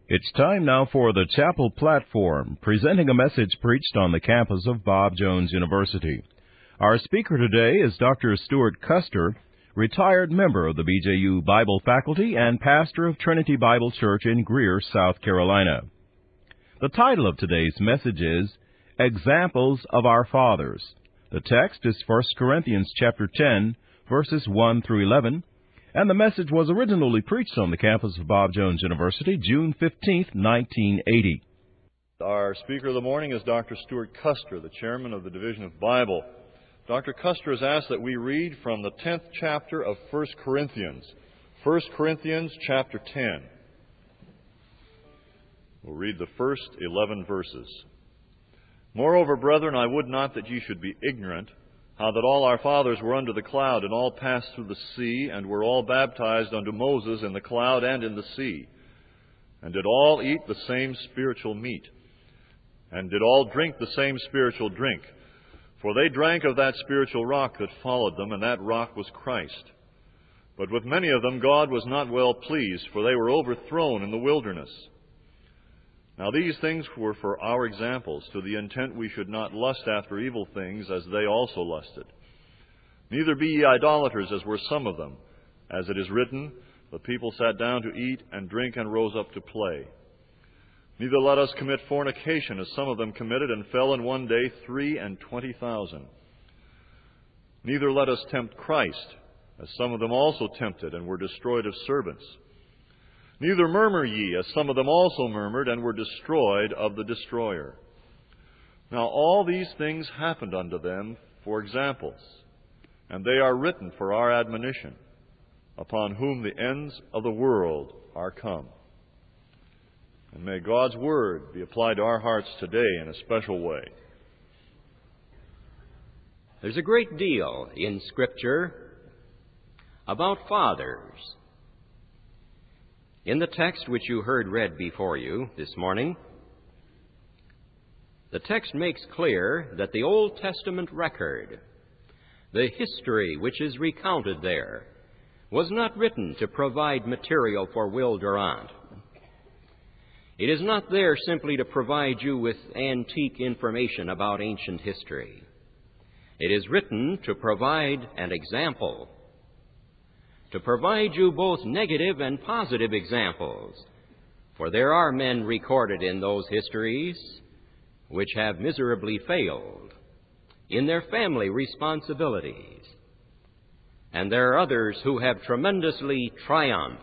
It's time now for the Chapel Platform, presenting a message preached on the campus of Bob Jones University. Our speaker today is Dr. Stuart Custer, retired member of the BJU Bible faculty and pastor of Trinity Bible Church in Greer, South Carolina. The title of today's message is Examples of Our Fathers. The text is 1 Corinthians chapter 10, verses 1 through 11, and the message was originally preached on the campus of Bob Jones University, June 15, 1980. Our speaker of the morning is Dr. Stuart Custer, the chairman of the Division of Bible. Dr. Custer has asked that we read from the 10th chapter of 1 Corinthians. 1 Corinthians chapter 10. We'll read the first 11 verses. Moreover, brethren, I would not that ye should be ignorant, how that all our fathers were under the cloud, and all passed through the sea, and were all baptized unto Moses in the cloud and in the sea, and did all eat the same spiritual meat, and did all drink the same spiritual drink. For they drank of that spiritual rock that followed them, and that rock was Christ. But with many of them God was not well pleased, for they were overthrown in the wilderness. Now these things were for our examples, to the intent we should not lust after evil things, as they also lusted. Neither be ye idolaters, as were some of them. As it is written, the people sat down to eat and drink and rose up to play. Neither let us commit fornication, as some of them committed, and fell in one day 23,000. Neither let us tempt Christ, as some of them also tempted, and were destroyed of serpents. Neither murmur ye, as some of them also murmured, and were destroyed of the destroyer. Now all these things happened unto them for examples, and they are written for our admonition, upon whom the ends of the world are come. And may God's Word be applied to our hearts today in a special way. There's a great deal in Scripture about fathers. In the text which you heard read before you this morning, the text makes clear that the Old Testament record, the history which is recounted there, was not written to provide material for Will Durant. It is not there simply to provide you with antique information about ancient history. It is written to provide an example, to provide you both negative and positive examples, for there are men recorded in those histories which have miserably failed in their family responsibilities, and there are others who have tremendously triumphed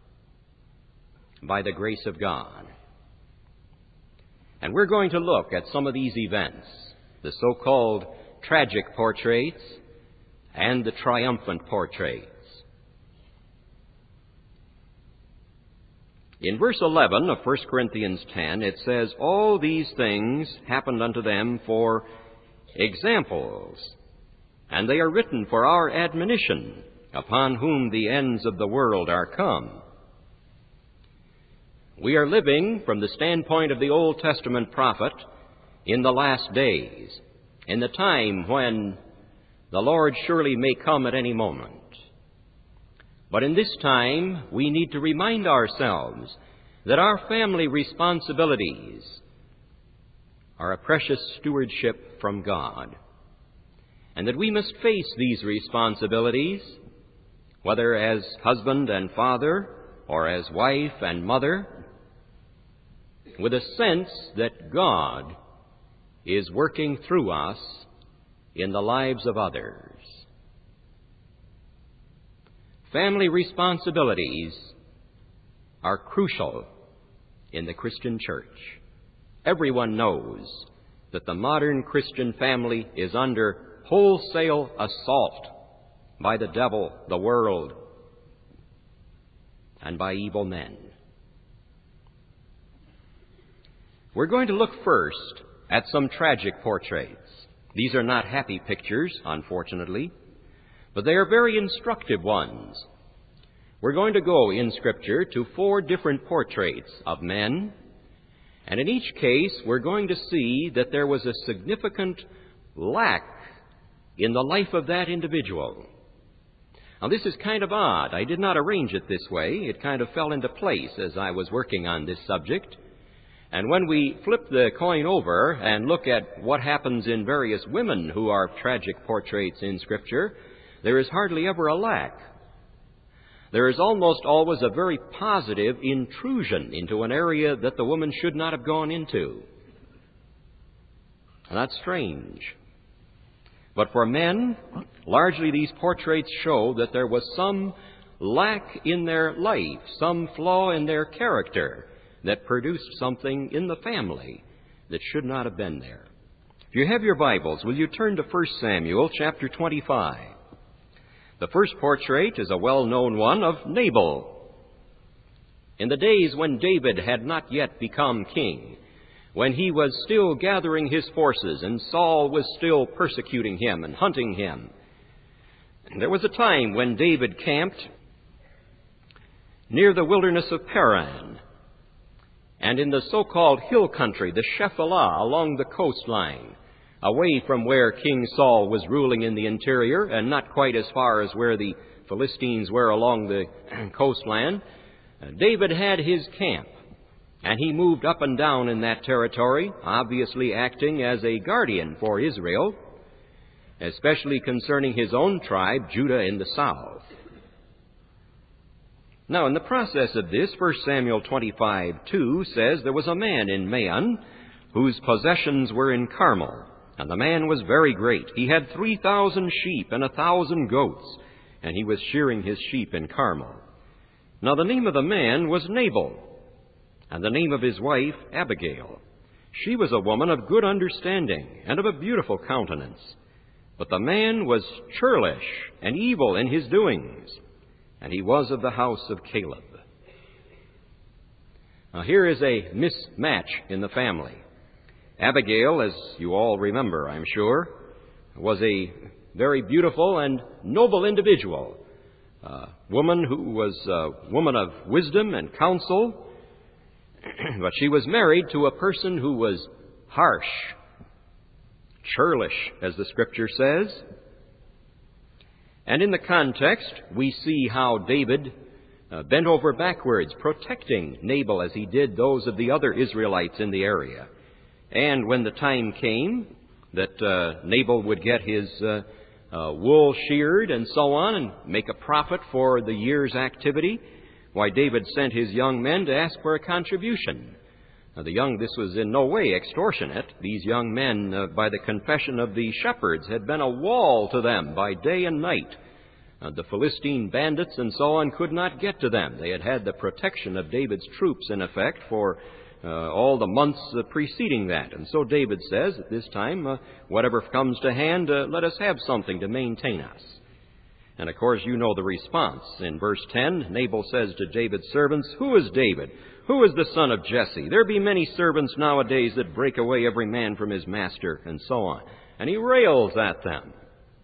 by the grace of God. And we're going to look at some of these events, the so-called tragic portraits and the triumphant portraits. In verse 11 of 1 Corinthians 10, it says, all these things happened unto them for examples, and they are written for our admonition, upon whom the ends of the world are come. We are living, from the standpoint of the Old Testament prophet, in the last days, in the time when the Lord surely may come at any moment. But in this time, we need to remind ourselves that our family responsibilities are a precious stewardship from God, and that we must face these responsibilities, whether as husband and father or as wife and mother, with a sense that God is working through us in the lives of others. Family responsibilities are crucial in the Christian church. Everyone knows that the modern Christian family is under wholesale assault by the devil, the world, and by evil men. We're going to look first at some tragic portraits. These are not happy pictures, unfortunately, but they are very instructive ones. We're going to go in Scripture to 4 different portraits of men, and in each case we're going to see that there was a significant lack in the life of that individual. Now, this is kind of odd. I did not arrange it this way. It kind of fell into place as I was working on this subject. And when we flip the coin over and look at what happens in various women who are tragic portraits in Scripture, there is hardly ever a lack. There is almost always a very positive intrusion into an area that the woman should not have gone into. And that's strange. But for men, largely these portraits show that there was some lack in their life, some flaw in their character that produced something in the family that should not have been there. If you have your Bibles, will you turn to 1 Samuel chapter 25? The first portrait is a well-known one of Nabal. In the days when David had not yet become king, when he was still gathering his forces and Saul was still persecuting him and hunting him, there was a time when David camped near the wilderness of Paran and in the so-called hill country, the Shephelah, along the coastline, away from where King Saul was ruling in the interior and not quite as far as where the Philistines were along the coastland. David had his camp, and he moved up and down in that territory, obviously acting as a guardian for Israel, especially concerning his own tribe, Judah, in the south. Now, in the process of this, 1 Samuel 25:2 says, there was a man in Maon whose possessions were in Carmel, and the man was very great. He had 3,000 sheep and 1,000 goats, and he was shearing his sheep in Carmel. Now, the name of the man was Nabal, and the name of his wife Abigail. She was a woman of good understanding and of a beautiful countenance. But the man was churlish and evil in his doings, and he was of the house of Caleb. Now, here is a mismatch in the family. Abigail, as you all remember, I'm sure, was a very beautiful and noble individual, a woman who was a woman of wisdom and counsel, but she was married to a person who was harsh, churlish, as the Scripture says. And in the context, we see how David bent over backwards, protecting Nabal as he did those of the other Israelites in the area. And when the time came that Nabal would get his wool sheared and so on and make a profit for the year's activity, why, David sent his young men to ask for a contribution. Now, this was in no way extortionate. These young men, by the confession of the shepherds, had been a wall to them by day and night. The Philistine bandits and so on could not get to them. They had had the protection of David's troops, in effect, for all the months preceding that. And so David says, at this time, whatever comes to hand, let us have something to maintain us. And, of course, you know the response. In verse 10, Nabal says to David's servants, "Who is David? Who is the son of Jesse? There be many servants nowadays that break away every man from his master," and so on. And he rails at them.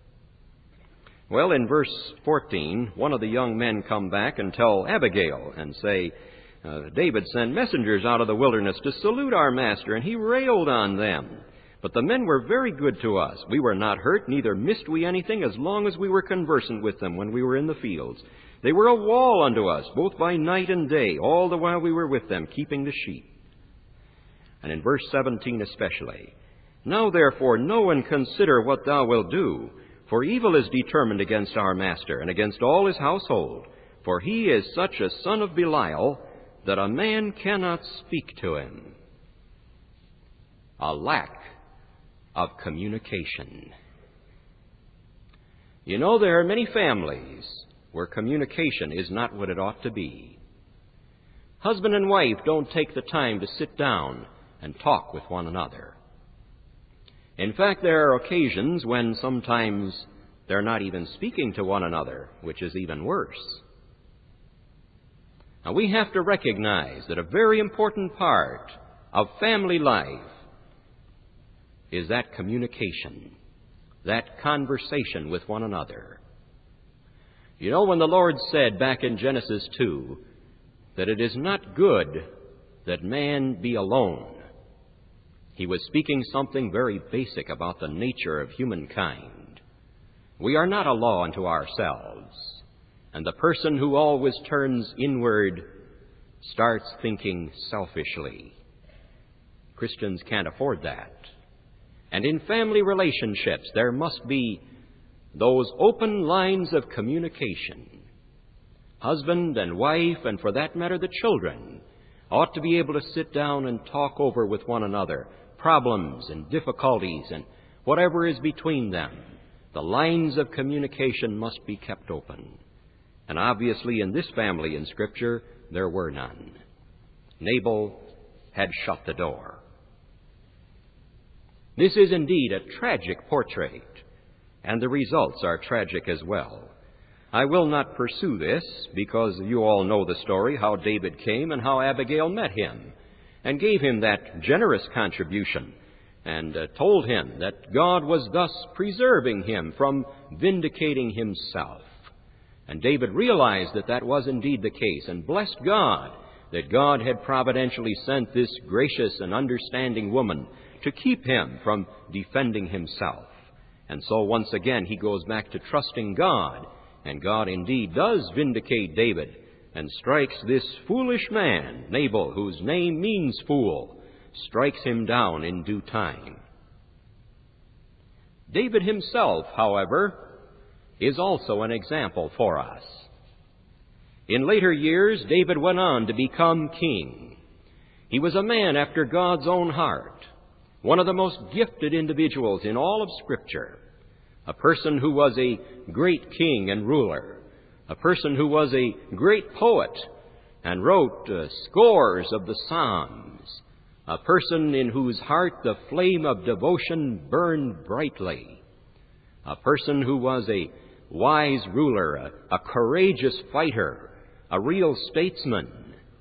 Well, in verse 14, one of the young men come back and tell Abigail and say, David sent messengers out of the wilderness to salute our master, and he railed on them. But the men were very good to us. We were not hurt, neither missed we anything, as long as we were conversant with them when we were in the fields. They were a wall unto us, both by night and day, all the while we were with them, keeping the sheep. And in verse 17 especially, "Now therefore know and consider what thou wilt do, for evil is determined against our master, and against all his household. For he is such a son of Belial, that a man cannot speak to him." A lack of communication. You know, there are many families where communication is not what it ought to be. Husband and wife don't take the time to sit down and talk with one another. In fact, there are occasions when sometimes they're not even speaking to one another, which is even worse. Now, we have to recognize that a very important part of family life is that communication, that conversation with one another. You know, when the Lord said back in Genesis 2 that it is not good that man be alone, He was speaking something very basic about the nature of humankind. We are not a law unto ourselves. And the person who always turns inward starts thinking selfishly. Christians can't afford that. And in family relationships, there must be those open lines of communication. Husband and wife, and for that matter, the children, ought to be able to sit down and talk over with one another problems and difficulties and whatever is between them. The lines of communication must be kept open. And obviously in this family in Scripture, there were none. Nabal had shut the door. This is indeed a tragic portrait, and the results are tragic as well. I will not pursue this, because you all know the story, how David came and how Abigail met him and gave him that generous contribution and told him that God was thus preserving him from vindicating himself. And David realized that that was indeed the case and blessed God that God had providentially sent this gracious and understanding woman to keep him from defending himself. And so once again he goes back to trusting God, and God indeed does vindicate David and strikes this foolish man, Nabal, whose name means fool, strikes him down in due time. David himself, however, is also an example for us. In later years, David went on to become king. He was a man after God's own heart, one of the most gifted individuals in all of Scripture, a person who was a great king and ruler, a person who was a great poet and wrote scores of the Psalms, a person in whose heart the flame of devotion burned brightly, a person who was a wise ruler, a courageous fighter, a real statesman.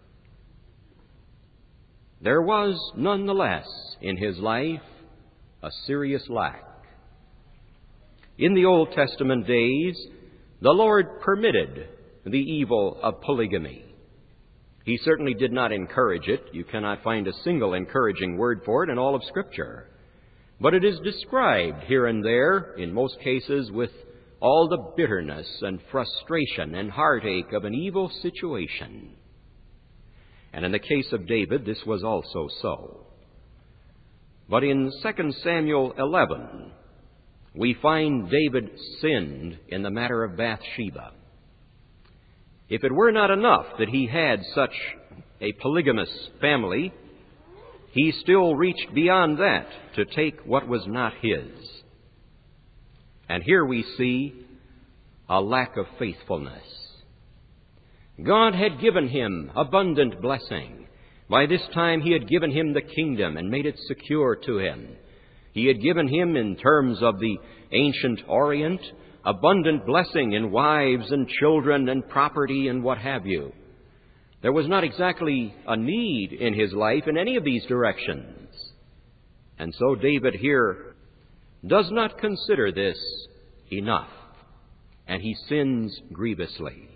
There was nonetheless in his life a serious lack. In the Old Testament days, the Lord permitted the evil of polygamy. He certainly did not encourage it. You cannot find a single encouraging word for it in all of Scripture. But it is described here and there, in most cases, with all the bitterness and frustration and heartache of an evil situation. And in the case of David, this was also so. But in 2 Samuel 11, we find David sinned in the matter of Bathsheba. If it were not enough that he had such a polygamous family, he still reached beyond that to take what was not his. And here we see a lack of faithfulness. God had given him abundant blessing. By this time he had given him the kingdom and made it secure to him. He had given him, in terms of the ancient Orient, abundant blessing in wives and children and property and what have you. There was not exactly a need in his life in any of these directions. And so David here does not consider this enough, and he sins grievously.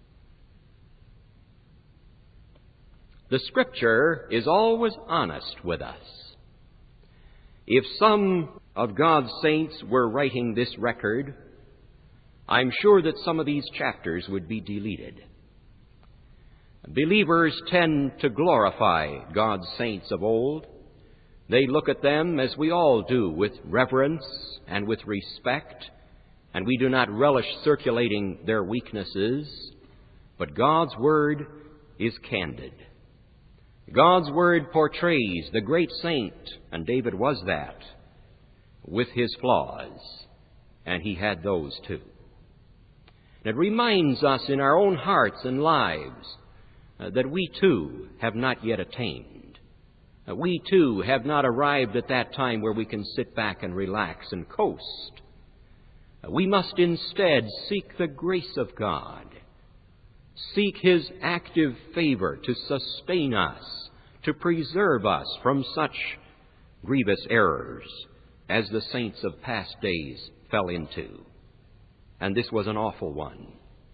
The Scripture is always honest with us. If some of God's saints were writing this record, I'm sure that some of these chapters would be deleted. Believers tend to glorify God's saints of old. They look at them, as we all do, with reverence and with respect, and we do not relish circulating their weaknesses. But God's Word is candid. God's Word portrays the great saint, and David was that, with his flaws, and he had those too. It reminds us in our own hearts and lives that we too have not yet attained. We too have not arrived at that time where we can sit back and relax and coast. We must instead seek the grace of God, seek His active favor to sustain us, to preserve us from such grievous errors as the saints of past days fell into. And this was an awful one.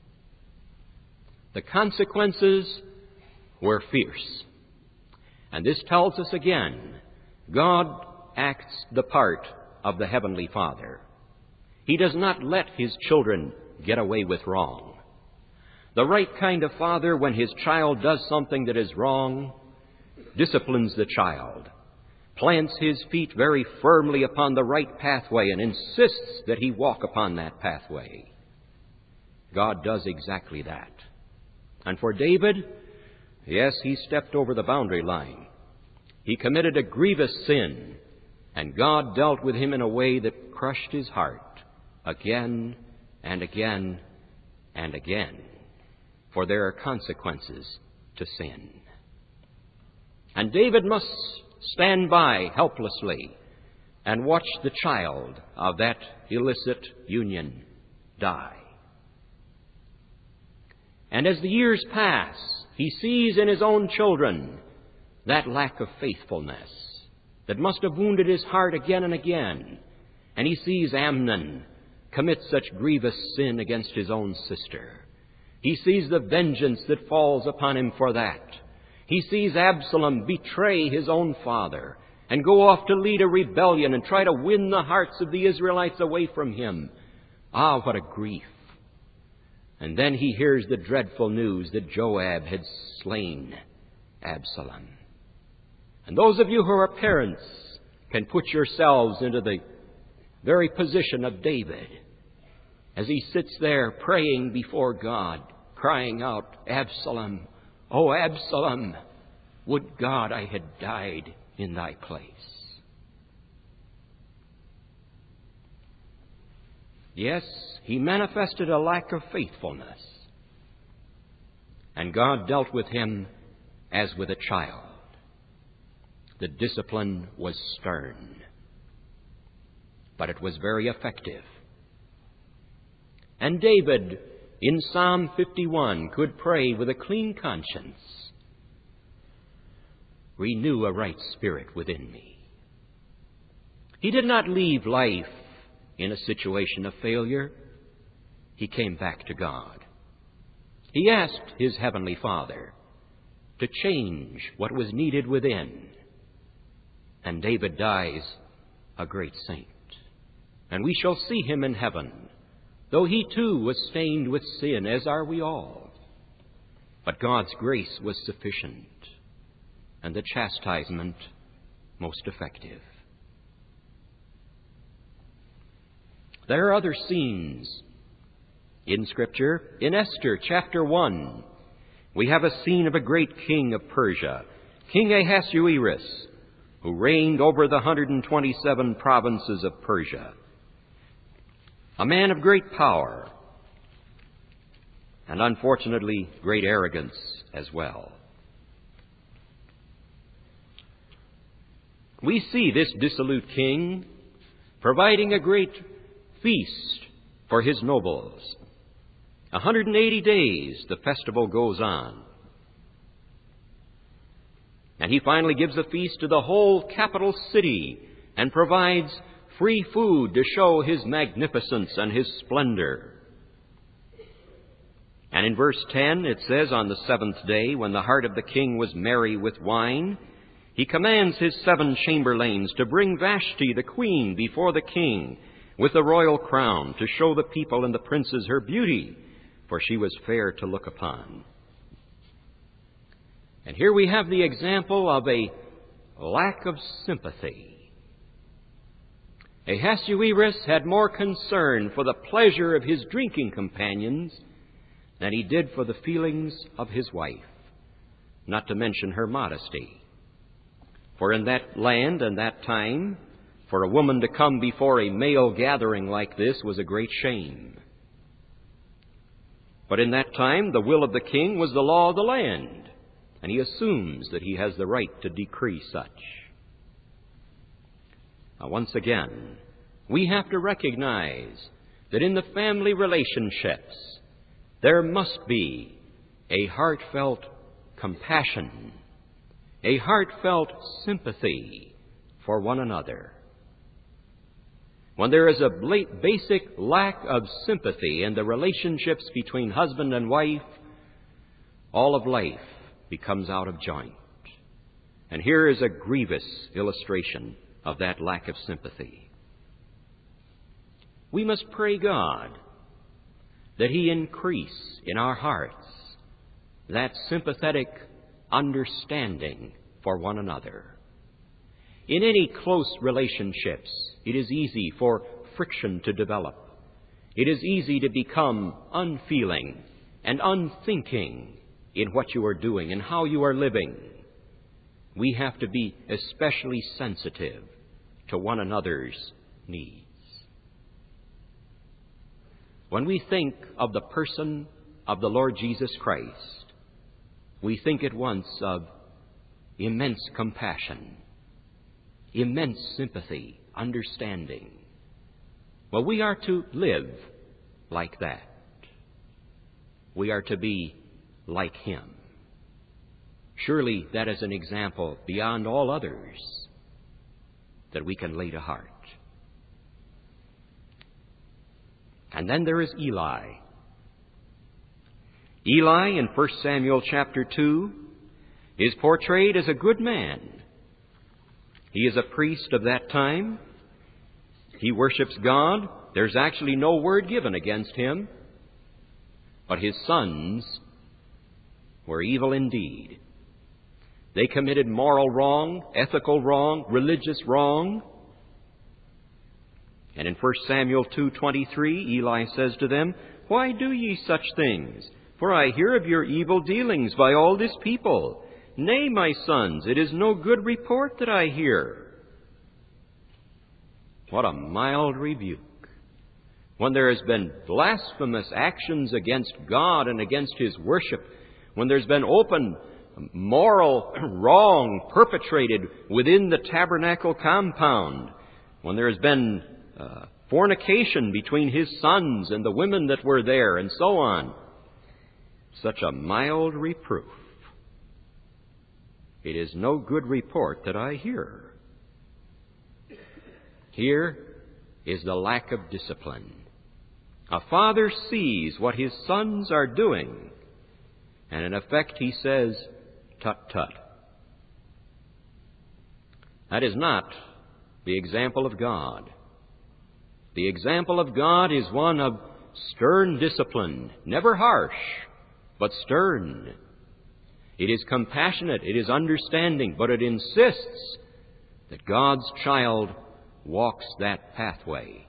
The consequences were fierce. And this tells us again, God acts the part of the Heavenly Father. He does not let His children get away with wrong. The right kind of father, when his child does something that is wrong, disciplines the child, plants his feet very firmly upon the right pathway, and insists that he walk upon that pathway. God does exactly that. And for David, yes, he stepped over the boundary line. He committed a grievous sin, and God dealt with him in a way that crushed his heart again and again and again. For there are consequences to sin. And David must stand by helplessly and watch the child of that illicit union die. And as the years pass, he sees in his own children that lack of faithfulness that must have wounded his heart again and again. And he sees Amnon commit such grievous sin against his own sister. He sees the vengeance that falls upon him for that. He sees Absalom betray his own father and go off to lead a rebellion and try to win the hearts of the Israelites away from him. Ah, what a grief. And then he hears the dreadful news that Joab had slain Absalom. And those of you who are parents can put yourselves into the very position of David as he sits there praying before God, crying out, Absalom, O Absalom, would God I had died in thy place. Yes, he manifested a lack of faithfulness, and God dealt with him as with a child. The discipline was stern, but it was very effective. And David, in Psalm 51, could pray with a clean conscience, renew a right spirit within me. He did not leave life in a situation of failure. He came back to God. He asked his heavenly Father to change what was needed within. And David dies a great saint. And we shall see him in heaven, though he too was stained with sin, as are we all. But God's grace was sufficient, and the chastisement most effective. There are other scenes in Scripture. In Esther chapter 1, we have a scene of a great king of Persia, King Ahasuerus, who reigned over the 127 provinces of Persia. A man of great power, and unfortunately great arrogance as well. We see this dissolute king providing a great feast for his nobles. 180 days the festival goes on. And he finally gives a feast to the whole capital city and provides free food to show his magnificence and his splendor. And in verse 10 it says, on the 7th day, when the heart of the king was merry with wine, he commands his 7 chamberlains to bring Vashti the queen before the king with the royal crown, to show the people and the princes her beauty, for she was fair to look upon. And here we have the example of a lack of sympathy. Ahasuerus had more concern for the pleasure of his drinking companions than he did for the feelings of his wife, not to mention her modesty. For in that land and that time, for a woman to come before a male gathering like this was a great shame. But in that time, the will of the king was the law of the land, and he assumes that he has the right to decree such. Now, once again, we have to recognize that in the family relationships, there must be a heartfelt compassion, a heartfelt sympathy for one another. When there is a basic lack of sympathy in the relationships between husband and wife, all of life becomes out of joint. And here is a grievous illustration of that lack of sympathy. We must pray God that He increase in our hearts that sympathetic understanding for one another. In any close relationships, it is easy for friction to develop. It is easy to become unfeeling and unthinking in what you are doing and how you are living. We have to be especially sensitive to one another's needs. When we think of the person of the Lord Jesus Christ, we think at once of immense compassion, immense sympathy, understanding. Well, we are to live like that. We are to be like Him. Surely that is an example beyond all others that we can lay to heart. And then there is Eli. Eli in 1 Samuel chapter 2 is portrayed as a good man. He is a priest of that time. He worships God. There's actually no word given against him. But his sons were evil indeed. They committed moral wrong, ethical wrong, religious wrong. And in 1 Samuel 2:23, Eli says to them, "Why do ye such things? For I hear of your evil dealings by all this people. Nay, my sons, it is no good report that I hear." What a mild rebuke. When there has been blasphemous actions against God and against His worship, when there's been open moral wrong perpetrated within the tabernacle compound, when there has been fornication between His sons and the women that were there, and so on, such a mild reproof. It is no good report that I hear. Here is the lack of discipline. A father sees what his sons are doing, and in effect he says, "Tut, tut." That is not the example of God. The example of God is one of stern discipline, never harsh, but stern. It is compassionate, it is understanding, but it insists that God's child walks that pathway.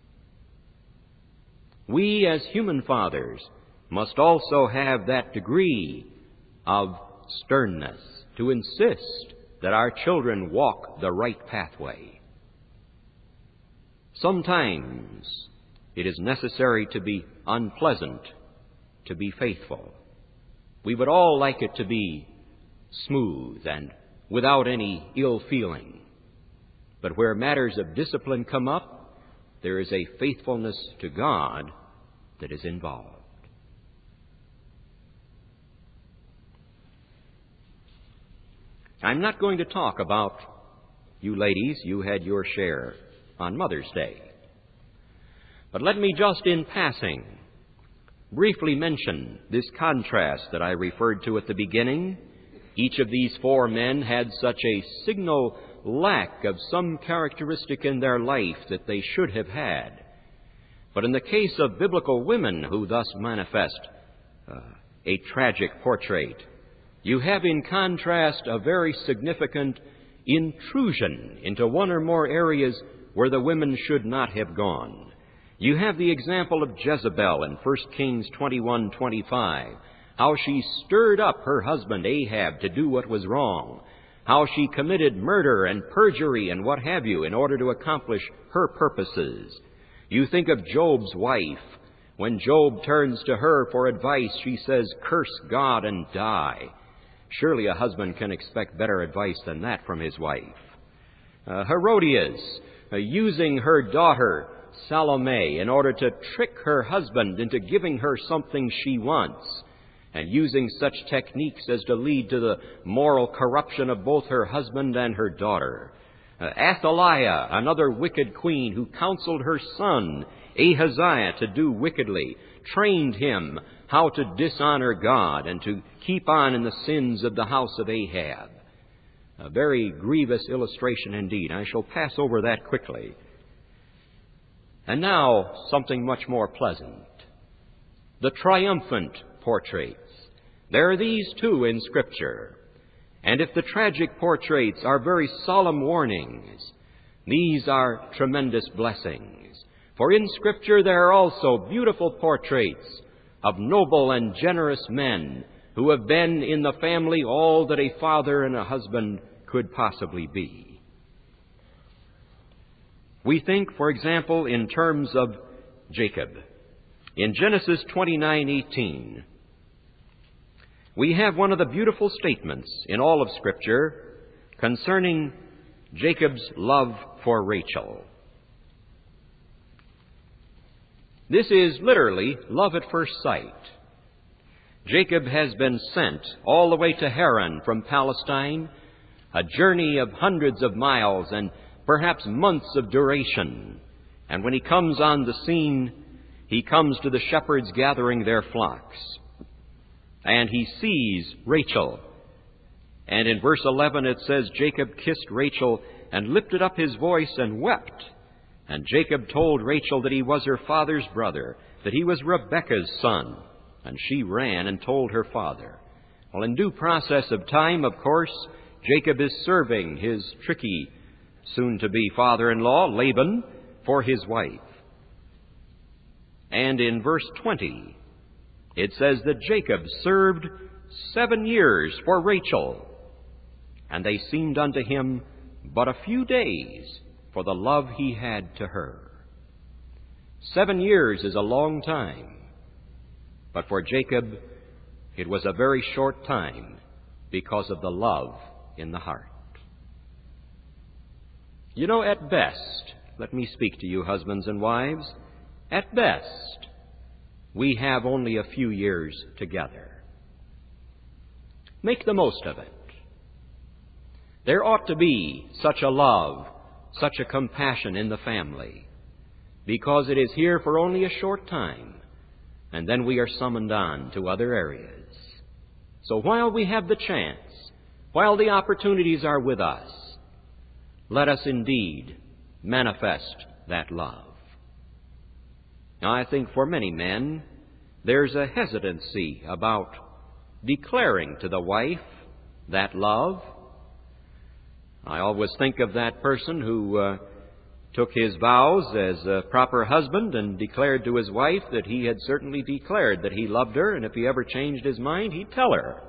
We as human fathers must also have that degree of sternness to insist that our children walk the right pathway. Sometimes it is necessary to be unpleasant, to be faithful. We would all like it to be smooth and without any ill feeling. But where matters of discipline come up, there is a faithfulness to God that is involved. I'm not going to talk about you ladies. You had your share on Mother's Day. But let me just in passing briefly mention this contrast that I referred to at the beginning. Each of these four men had such a signal lack of some characteristic in their life that they should have had. But in the case of biblical women who thus manifest a tragic portrait, you have in contrast a very significant intrusion into one or more areas where the women should not have gone. You have the example of Jezebel in 1 Kings 21:25, how she stirred up her husband Ahab to do what was wrong, how she committed murder and perjury and what have you in order to accomplish her purposes. You think of Job's wife. When Job turns to her for advice, she says, "Curse God and die." Surely a husband can expect better advice than that from his wife. Herodias, using her daughter Salome in order to trick her husband into giving her something she wants, and using such techniques as to lead to the moral corruption of both her husband and her daughter. Athaliah, another wicked queen who counseled her son Ahaziah to do wickedly, trained him how to dishonor God and to keep on in the sins of the house of Ahab. A very grievous illustration indeed. I shall pass over that quickly. And now, something much more pleasant. the triumphant portraits. There are these too in Scripture. And if the tragic portraits are very solemn warnings, these are tremendous blessings. For in Scripture there are also beautiful portraits of noble and generous men who have been in the family all that a father and a husband could possibly be. We think, for example, in terms of Jacob. In Genesis 29:18, we have one of the beautiful statements in all of Scripture concerning Jacob's love for Rachel. This is literally love at first sight. Jacob has been sent all the way to Haran from Palestine, a journey of hundreds of miles and perhaps months of duration. And when he comes on the scene, he comes to the shepherds gathering their flocks. And he sees Rachel. And in verse 11 it says, Jacob kissed Rachel and lifted up his voice and wept. And Jacob told Rachel that he was her father's brother, that he was Rebekah's son. And she ran and told her father. Well, in due process of time, of course, Jacob is serving his tricky, soon-to-be father-in-law, Laban, for his wife. And in verse 20, it says that Jacob served 7 years for Rachel, and they seemed unto him but a few days for the love he had to her. 7 years is a long time, but for Jacob it was a very short time because of the love in the heart. You know, at best, let me speak to you husbands and wives, at best, we have only a few years together. Make the most of it. There ought to be such a love, such a compassion in the family, because it is here for only a short time, and then we are summoned on to other areas. So while we have the chance, while the opportunities are with us, let us indeed manifest that love. Now, I think for many men, there's a hesitancy about declaring to the wife that love. I always think of that person who took his vows as a proper husband and declared to his wife that he had certainly declared that he loved her, and if he ever changed his mind, he'd tell her.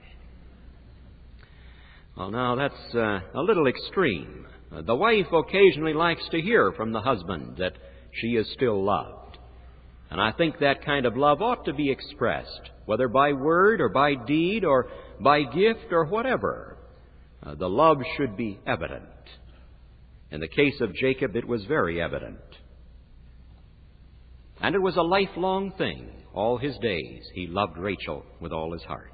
Well, now, that's a little extreme. The wife occasionally likes to hear from the husband that she is still loved. And I think that kind of love ought to be expressed, whether by word or by deed or by gift or whatever. The love should be evident. In the case of Jacob, it was very evident. And it was a lifelong thing. All his days, he loved Rachel with all his heart.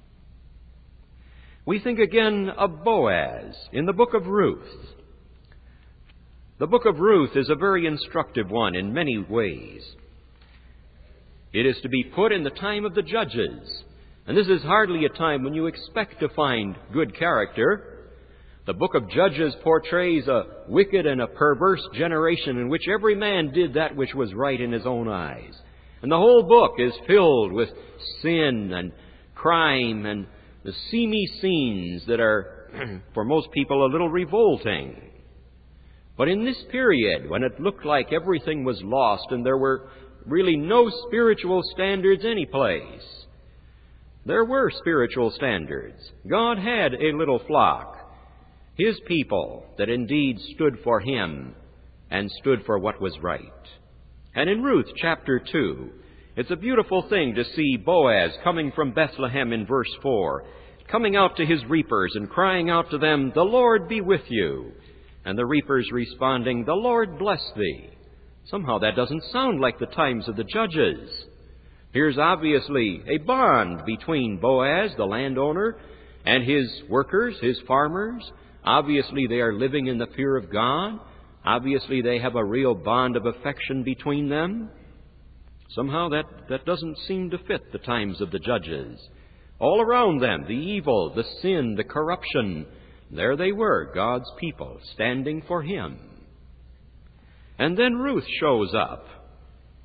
We think again of Boaz in the book of Ruth. The book of Ruth is a very instructive one in many ways. It is to be put in the time of the judges. And this is hardly a time when you expect to find good character. The book of Judges portrays a wicked and a perverse generation in which every man did that which was right in his own eyes. And the whole book is filled with sin and crime and the seamy scenes that are, for most people, a little revolting. But in this period, when it looked like everything was lost and there were really no spiritual standards anyplace, there were spiritual standards. God had a little flock, His people, that indeed stood for Him and stood for what was right. And in Ruth chapter 2, it's a beautiful thing to see Boaz coming from Bethlehem in verse 4, coming out to his reapers and crying out to them, "The Lord be with you." And the reapers responding, "The Lord bless thee." Somehow that doesn't sound like the times of the judges. Here's obviously a bond between Boaz, the landowner, and his workers, his farmers. Obviously they are living in the fear of God. Obviously they have a real bond of affection between them. Somehow that doesn't seem to fit the times of the judges. All around them, the evil, the sin, the corruption, there they were, God's people, standing for Him. And then Ruth shows up.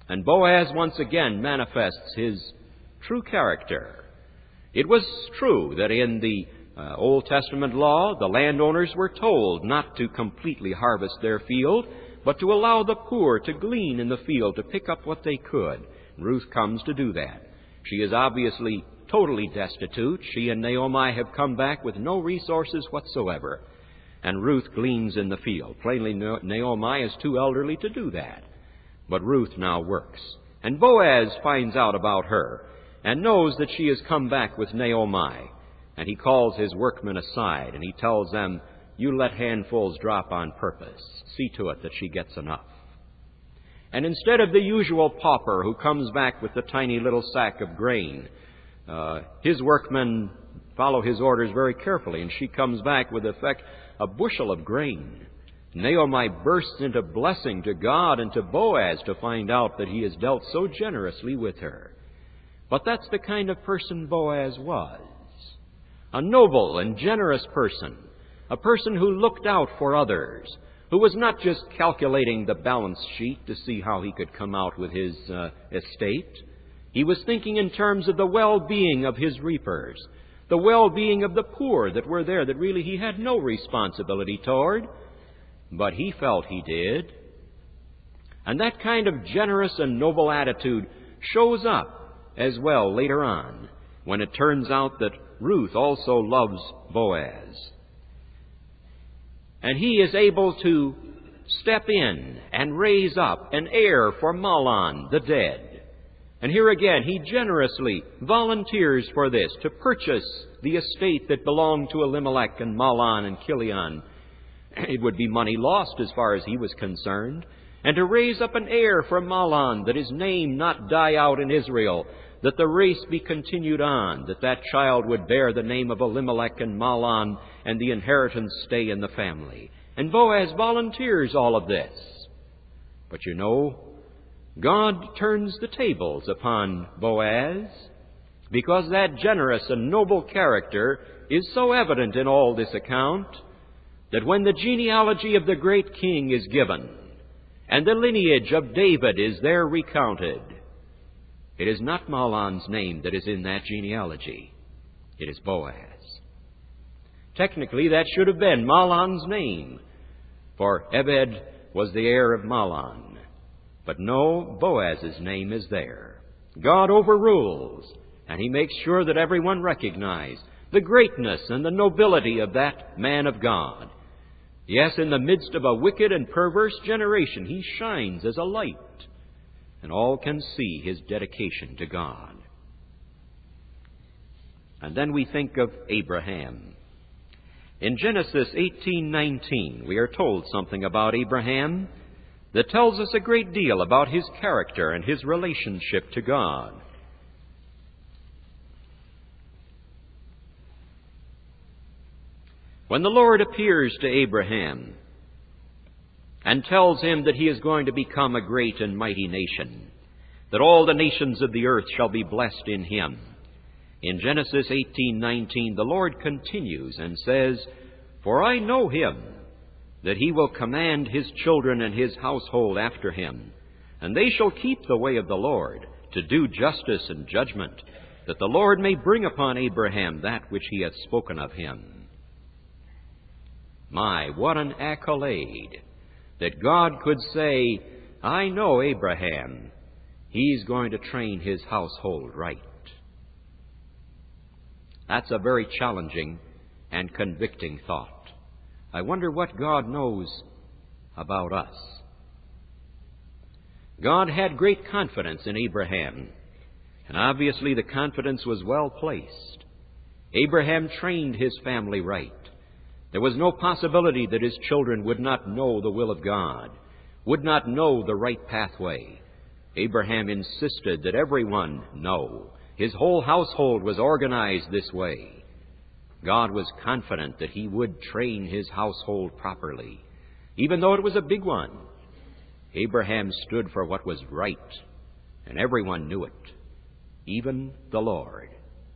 And Boaz once again manifests his true character. It was true that in the Old Testament law, the landowners were told not to completely harvest their field, but to allow the poor to glean in the field, to pick up what they could. Ruth comes to do that. She is obviously totally destitute. She and Naomi have come back with no resources whatsoever. And Ruth gleans in the field. Plainly, Naomi is too elderly to do that. But Ruth now works. And Boaz finds out about her and knows that she has come back with Naomi. And he calls his workmen aside and he tells them, "You let handfuls drop on purpose. See to it that she gets enough." And instead of the usual pauper who comes back with the tiny little sack of grain, his workmen follow his orders very carefully, and she comes back with, in effect, a bushel of grain. Naomi bursts into blessing to God and to Boaz to find out that he has dealt so generously with her. But that's the kind of person Boaz was. A noble and generous person. A person who looked out for others. Who was not just calculating the balance sheet to see how he could come out with his estate. He was thinking in terms of the well-being of his reapers. The well-being of the poor that were there that really he had no responsibility toward. But he felt he did. And that kind of generous and noble attitude shows up as well later on, when it turns out that Ruth also loves Boaz. And he is able to step in and raise up an heir for Mahlon, the dead. And here again, he generously volunteers for this, to purchase the estate that belonged to Elimelech and Mahlon and Chilion. It would be money lost as far as he was concerned. And to raise up an heir for Mahlon, that his name not die out in Israel, that the race be continued on, that that child would bear the name of Elimelech and Mahlon, and the inheritance stay in the family. And Boaz volunteers all of this. But you know, God turns the tables upon Boaz, because that generous and noble character is so evident in all this account, that when the genealogy of the great king is given, and the lineage of David is there recounted, it is not Mahlon's name that is in that genealogy. It is Boaz. Technically, that should have been Mahlon's name, for Ebed was the heir of Mahlon. But no, Boaz's name is there. God overrules, and he makes sure that everyone recognize the greatness and the nobility of that man of God. Yes, in the midst of a wicked and perverse generation, he shines as a light, and all can see his dedication to God. And then we think of Abraham. In Genesis 18:19, we are told something about Abraham that tells us a great deal about his character and his relationship to God. When the Lord appears to Abraham and tells him that he is going to become a great and mighty nation, that all the nations of the earth shall be blessed in him, in Genesis 18:19, the Lord continues and says, "For I know him, that he will command his children and his household after him, and they shall keep the way of the Lord, to do justice and judgment, that the Lord may bring upon Abraham that which he hath spoken of him." My, what an accolade, that God could say, "I know Abraham. He's going to train his household right." That's a very challenging and convicting thought. I wonder what God knows about us. God had great confidence in Abraham, and obviously the confidence was well placed. Abraham trained his family right. There was no possibility that his children would not know the will of God, would not know the right pathway. Abraham insisted that everyone know. His whole household was organized this way. God was confident that he would train his household properly, even though it was a big one. Abraham stood for what was right, and everyone knew it, even the Lord.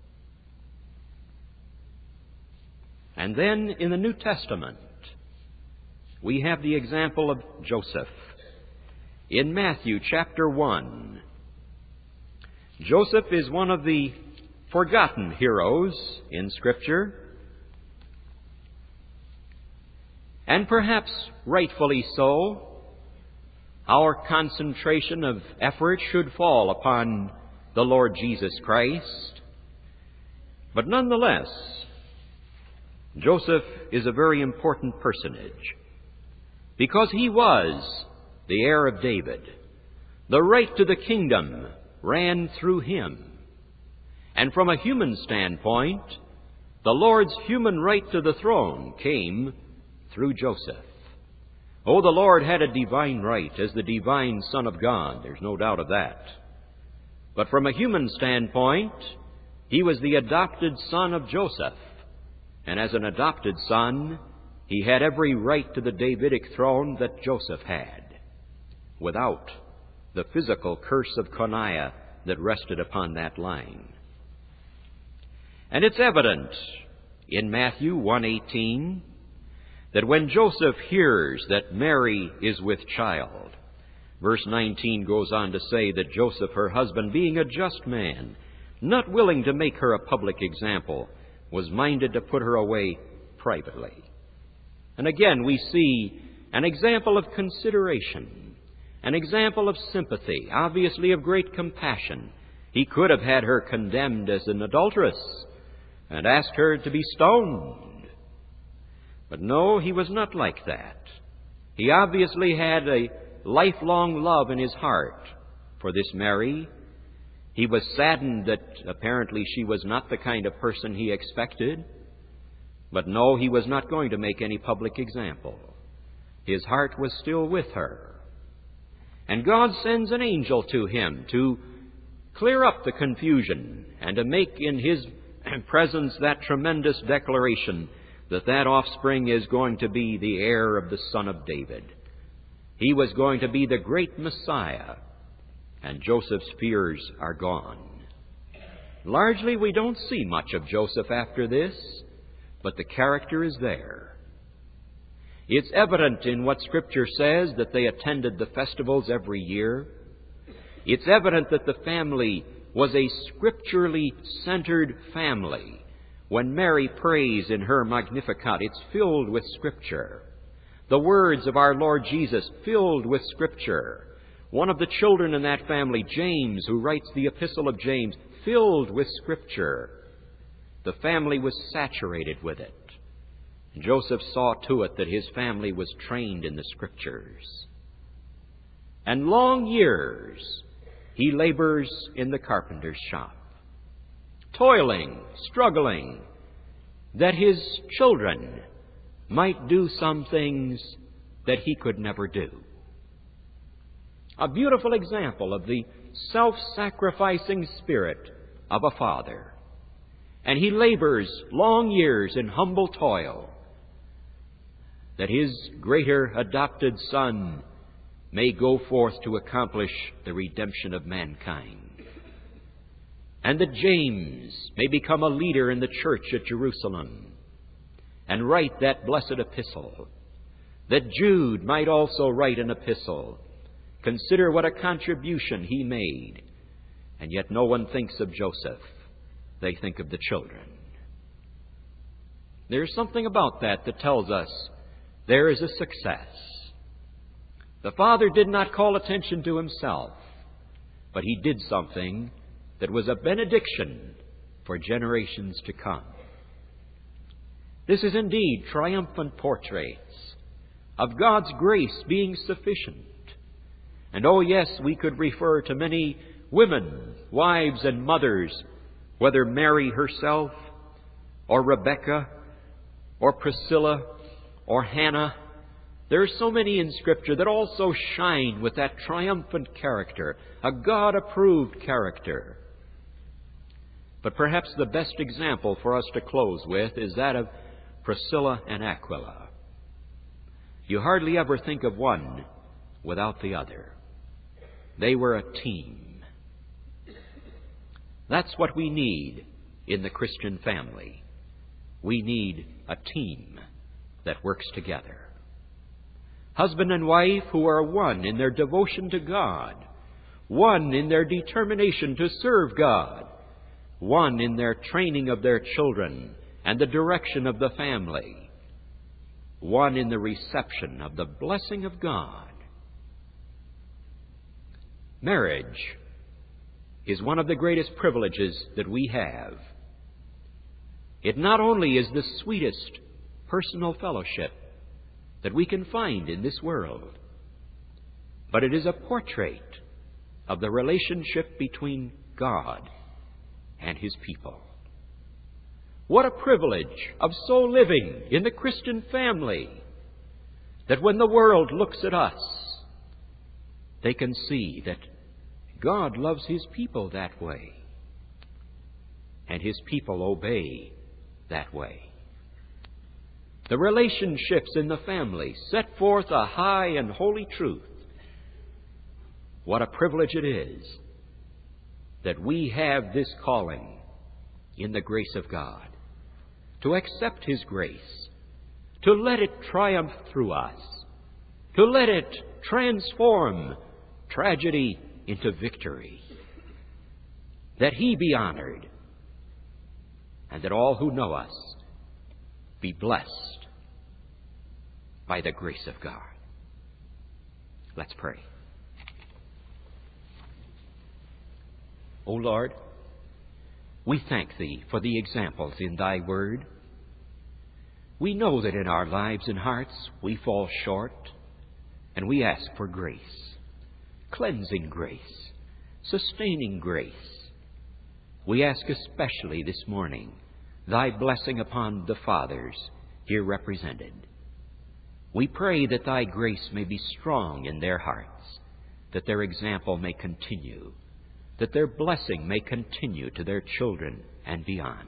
And then in the New Testament, we have the example of Joseph. in Matthew chapter 1. Joseph is one of the forgotten heroes in Scripture, and perhaps rightfully so. Our concentration of effort should fall upon the Lord Jesus Christ. But nonetheless, Joseph is a very important personage because he was the heir of David. The right to the kingdom ran through him. And from a human standpoint, the Lord's human right to the throne came through Joseph. Oh, the Lord had a divine right as the divine Son of God. There's no doubt of that. But from a human standpoint, he was the adopted son of Joseph. And as an adopted son, he had every right to the Davidic throne that Joseph had, without the physical curse of Coniah that rested upon that line. And it's evident in Matthew 1:18 that when Joseph hears that Mary is with child, verse 19 goes on to say that Joseph, her husband, being a just man, not willing to make her a public example, was minded to put her away privately. And again, we see an example of consideration, an example of sympathy, obviously of great compassion. He could have had her condemned as an adulteress and asked her to be stoned. But no, he was not like that. He obviously had a lifelong love in his heart for this Mary. He was saddened that apparently she was not the kind of person he expected. But no, he was not going to make any public example. His heart was still with her. And God sends an angel to him to clear up the confusion and to make in his presence that tremendous declaration that that offspring is going to be the heir of the Son of David. He was going to be the great Messiah, and Joseph's fears are gone. Largely, we don't see much of Joseph after this, but the character is there. It's evident in what Scripture says that they attended the festivals every year. It's evident that the family was a scripturally centered family. When Mary prays in her Magnificat, it's filled with Scripture. The words of our Lord Jesus, filled with Scripture. One of the children in that family, James, who writes the Epistle of James, filled with Scripture. The family was saturated with it. Joseph saw to it that his family was trained in the Scriptures. And long years he labors in the carpenter's shop, toiling, struggling, that his children might do some things that he could never do. A beautiful example of the self-sacrificing spirit of a father. And he labors long years in humble toil, that his greater adopted son may go forth to accomplish the redemption of mankind. And that James may become a leader in the church at Jerusalem and write that blessed epistle. That Jude might also write an epistle. Consider what a contribution he made. And yet no one thinks of Joseph. They think of the children. There's something about that that tells us there is a success. The father did not call attention to himself, but he did something that was a benediction for generations to come. This is indeed triumphant portraits of God's grace being sufficient. And oh yes, we could refer to many women, wives and mothers, whether Mary herself, or Rebecca, or Priscilla, or Hannah. There are so many in Scripture that also shine with that triumphant character, a God-approved character. But perhaps the best example for us to close with is that of Priscilla and Aquila. You hardly ever think of one without the other. They were a team. That's what we need in the Christian family. We need a team that works together. husband and wife who are one in their devotion to God, one in their determination to serve God, one in their training of their children and the direction of the family, one in the reception of the blessing of God. Marriage is one of the greatest privileges that we have. It not only is the sweetest personal fellowship that we can find in this world, but it is a portrait of the relationship between God and His people. What a privilege of so living in the Christian family that when the world looks at us, they can see that God loves His people that way, and His people obey that way. The relationships in the family set forth a high and holy truth. What a privilege it is that we have this calling in the grace of God, to accept His grace, to let it triumph through us, to let it transform tragedy into victory, that He be honored, and that all who know us be blessed by the grace of God. Let's pray. O Lord, we thank Thee for the examples in Thy Word. We know that in our lives and hearts we fall short, and we ask for grace, cleansing grace, sustaining grace. We ask especially this morning Thy blessing upon the fathers here represented. We pray that Thy grace may be strong in their hearts, that their example may continue, that their blessing may continue to their children and beyond.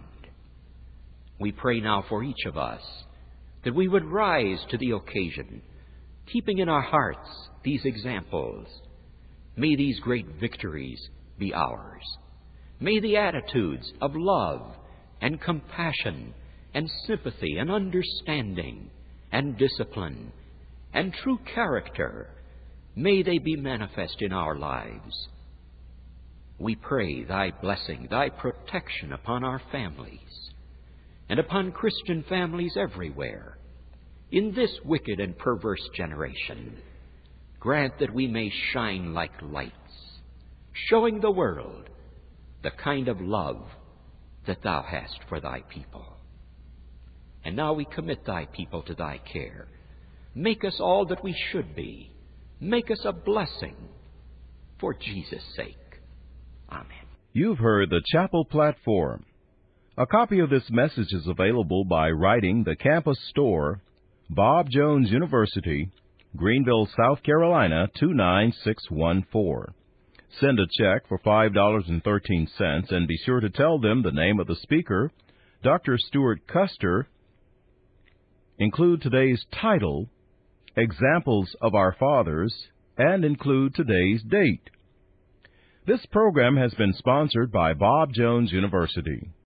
We pray now for each of us that we would rise to the occasion, keeping in our hearts these examples. May these great victories be ours. May the attitudes of love and compassion and sympathy and understanding and discipline and true character, may they be manifest in our lives. We pray Thy blessing, Thy protection upon our families and upon Christian families everywhere. In this wicked and perverse generation, grant that we may shine like lights, showing the world the kind of love that Thou hast for Thy people. And now we commit Thy people to Thy care. Make us all that we should be. Make us a blessing for Jesus' sake. Amen. You've heard the Chapel Platform. A copy of this message is available by writing the Campus Store, Bob Jones University, Greenville, South Carolina, 29614. Send a check for $5.13 and be sure to tell them the name of the speaker, Dr. Stuart Custer. Include today's title, Examples of Our Fathers, and include today's date. This program has been sponsored by Bob Jones University.